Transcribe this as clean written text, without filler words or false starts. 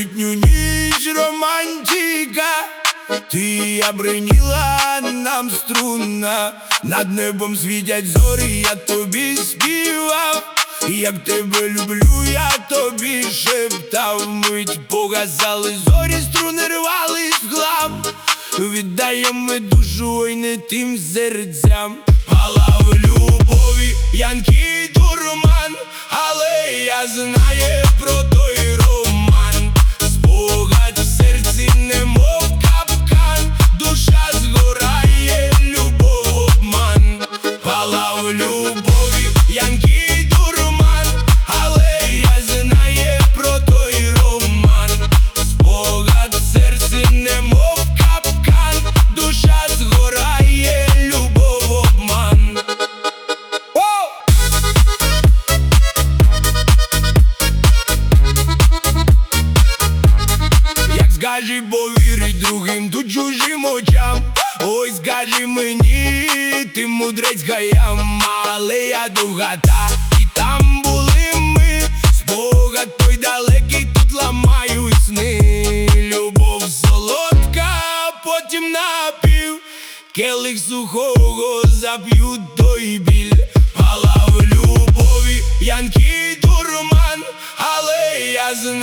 літню ніч романтика, ти обриніла нам струна, над небом світять зорі, я тобі співав. Як тебе люблю, я тобі шептав. Мить погасали зорі, струни рвались в хлам. Віддаємо ми душу, ой, не тим серцям. Палав любові, янки дурман, але я знаю про той роман. Спогад в серці немов капкан, душа згорає, любов обман. Палав любові, янки дурман, але я знаю про той роман. Спогад в серці немов капкан, душа згорає, любов обман. Як скажи, повірить другим, тут чужим очам. Ой, скажи мені, ти мудрець гаям, але я дугата, і там були ми. Спогад той далекий, тут ламають сни. Любов солодка, потім напів, келих сухого зап'ють той біль. Палав любові, янки дурман, але я знаю